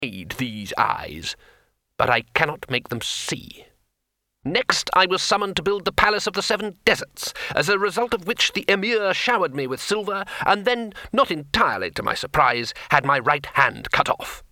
made these eyes, but I cannot make them see. Next, I was summoned to build the Palace of the Seven Deserts, as a result of which the Emir showered me with silver, and then, not entirely to my surprise, had my right hand cut off.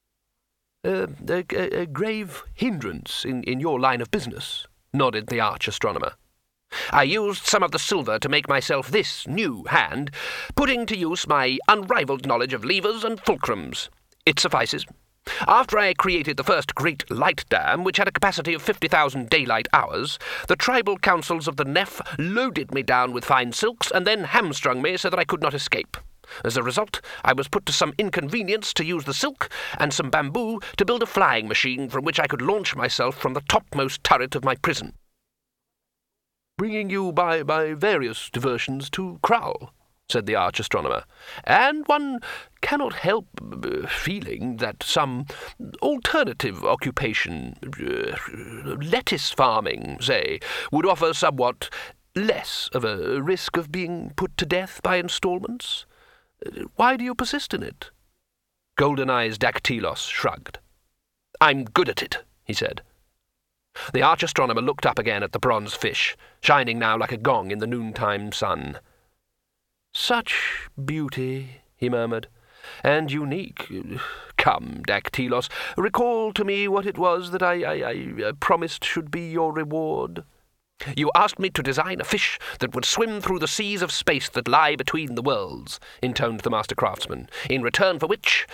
A grave hindrance in your line of business, nodded the arch-astronomer. I used some of the silver to make myself this new hand, putting to use my unrivaled knowledge of levers and fulcrums. It suffices. After I created the first great light dam, which had a capacity of 50,000 daylight hours, the tribal councils of the Nef loaded me down with fine silks and then hamstrung me so that I could not escape. As a result, I was put to some inconvenience to use the silk and some bamboo to build a flying machine from which I could launch myself from the topmost turret of my prison. Bringing you by various diversions to Krull, said the arch-astronomer, and one cannot help feeling that some alternative occupation, lettuce farming, say, would offer somewhat less of a risk of being put to death by installments. Why do you persist in it? Golden Eyes Dactylos shrugged. I'm good at it, he said. The arch-astronomer looked up again at the bronze fish, shining now like a gong in the noontime sun. Such beauty, he murmured, and unique. Come, Dactylos, recall to me what it was that I promised should be your reward. You asked me to design a fish that would swim through the seas of space that lie between the worlds, intoned the master craftsman, in return for which...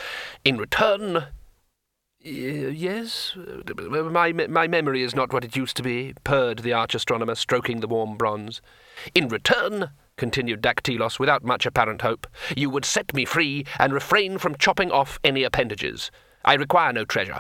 Yes? My memory is not what it used to be, purred the arch-astronomer, stroking the warm bronze. In return, continued Dactylos without much apparent hope, you would set me free and refrain from chopping off any appendages. I require no treasure.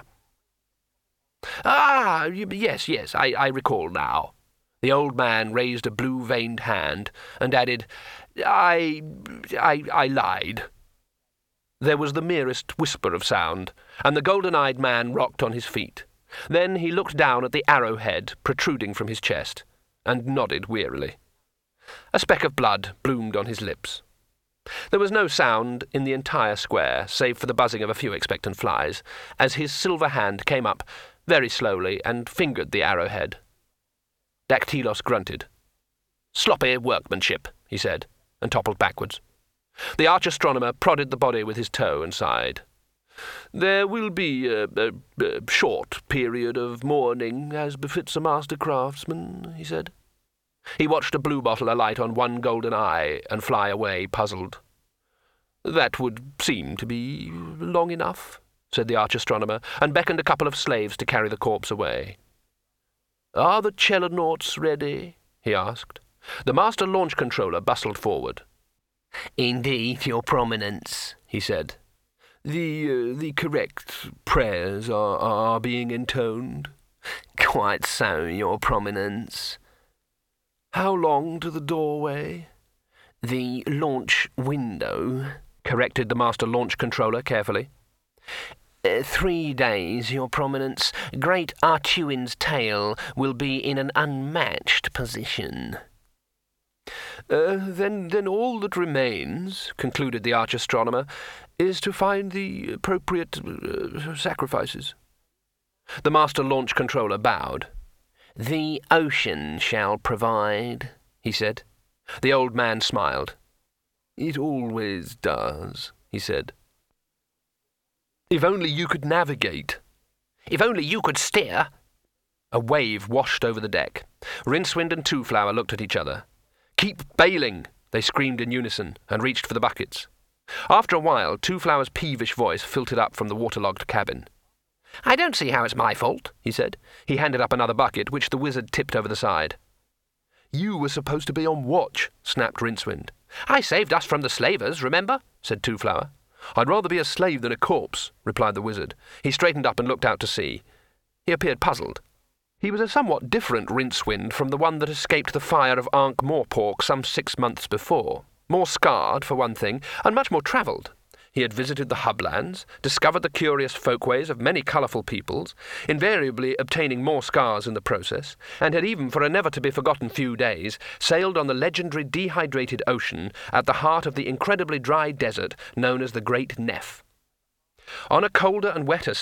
Ah, yes, I recall now. The old man raised a blue-veined hand and added, I lied. There was the merest whisper of sound, and the golden-eyed man rocked on his feet. Then he looked down at the arrowhead protruding from his chest, and nodded wearily. A speck of blood bloomed on his lips. There was no sound in the entire square, save for the buzzing of a few expectant flies, as his silver hand came up very slowly and fingered the arrowhead. Dactylos grunted. Sloppy workmanship, he said, and toppled backwards. The arch-astronomer prodded the body with his toe and sighed. There will be a short period of mourning, as befits a master craftsman, he said. He watched a blue bottle alight on one golden eye and fly away, puzzled. That would seem to be long enough, said the arch-astronomer, and beckoned a couple of slaves to carry the corpse away. Are the Chelonauts ready? He asked. The master launch controller bustled forward. Indeed, your prominence, he said. The correct prayers are being intoned. Quite so, your prominence. How long to the doorway? The launch window, corrected the master launch controller carefully. 3 days, your prominence. Great Artuin's tail will be in an unmatched position. Then all that remains, concluded the arch-astronomer, is to find the appropriate sacrifices. The master launch controller bowed. The ocean shall provide, he said. The old man smiled. It always does, he said. If only you could navigate. If only you could steer. A wave washed over the deck. Rincewind and Twoflower looked at each other. Keep bailing, they screamed in unison and reached for the buckets. After a while, Twoflower's peevish voice filtered up from the waterlogged cabin. I don't see how it's my fault, he said. He handed up another bucket, which the wizard tipped over the side. You were supposed to be on watch, snapped Rincewind. I saved us from the slavers, remember? Said Twoflower. I'd rather be a slave than a corpse, replied the wizard. He straightened up and looked out to sea. He appeared puzzled. He was a somewhat different Rincewind from the one that escaped the fire of Ankh-Morpork some 6 months before. More scarred, for one thing, and much more travelled. He had visited the Hublands, discovered the curious folkways of many colourful peoples, invariably obtaining more scars in the process, and had even, for a never-to-be-forgotten few days, sailed on the legendary dehydrated ocean at the heart of the incredibly dry desert known as the Great Nef. On a colder and wetter